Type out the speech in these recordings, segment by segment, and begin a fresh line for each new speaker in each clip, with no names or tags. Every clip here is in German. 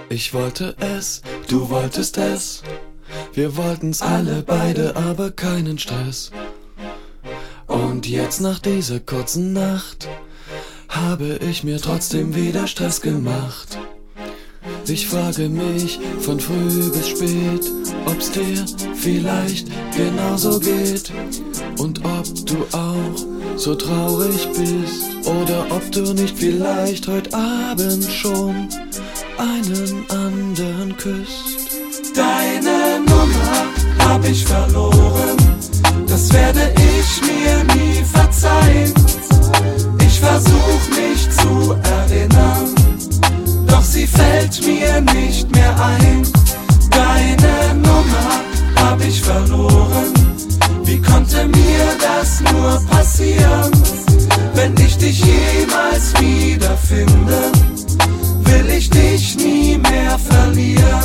Ich wollte es, du wolltest es. Wir wollten's alle beide, aber keinen Stress. Und jetzt nach dieser kurzen Nacht habe ich mir trotzdem wieder Stress gemacht. Ich frage mich von früh bis spät, ob's dir vielleicht genauso geht und ob du auch so traurig bist oder ob du nicht vielleicht heute Abend schon einen anderen küsst.
Deine Nummer hab ich verloren, das werde ich mir nie verzeihen. Ich versuch mich zu erinnern, doch sie fällt mir nicht mehr ein. Deine Nummer hab ich verloren, wie konnte mir das nur passieren? Wenn ich dich jemals wiederfinde, will ich dich nie mehr verlieren.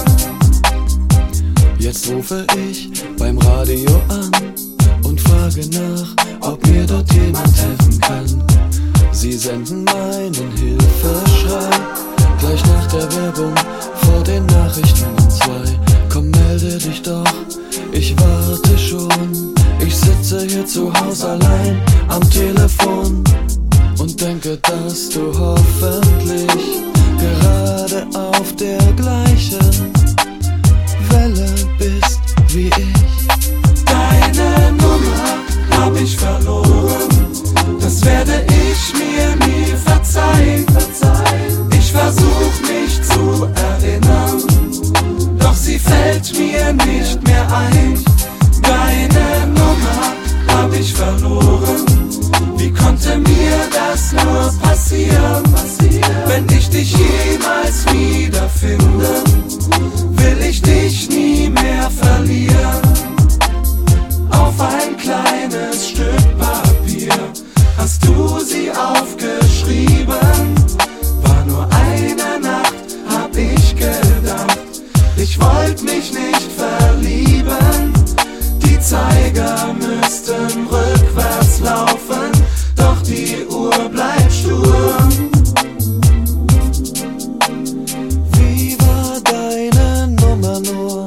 Jetzt rufe ich beim Radio an und frage nach, ob mir dort jemand helfen kann. Sie senden meinen Hilfeschrei gleich nach der Werbung vor den Nachrichten um 2. Komm, melde dich doch, ich warte schon. Ich sitze hier zu Hause allein am Telefon und denke, dass du hoffentlich gerade auf der gleichen Welle bist wie ich.
Deine Nummer hab ich verloren, das werde ich mir nie verzeihen. Ich versuch mich zu erinnern, doch sie fällt mir nicht mehr ein. Deine Nummer hab ich verloren, wie konnte mir das nur passieren? Wenn ich dich jemals wiederfinde, will ich dich nie mehr verlieren. Auf ein kleines Stück Papier hast du sie aufgeschrieben. War nur eine Nacht, hab ich gedacht, ich wollt mich nicht verlieben. Die Zeiger müssten rückwärts laufen, doch die Uhr bleibt stur.
Wie war deine Nummer nur?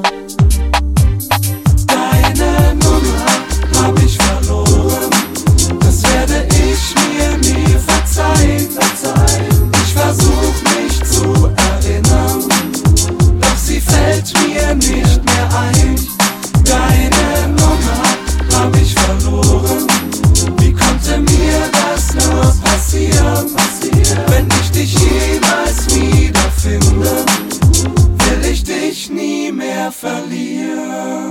Deine Nummer hab ich verloren, das werde ich mir nie verzeihen. Ich versuch mich zu erinnern, doch sie fällt mir nicht mehr ein. Deine Nummer hab ich verloren, wie konnte mir das nur passieren? Wenn ich dich jemals wiederfinde, will ich dich nie mehr verlieren.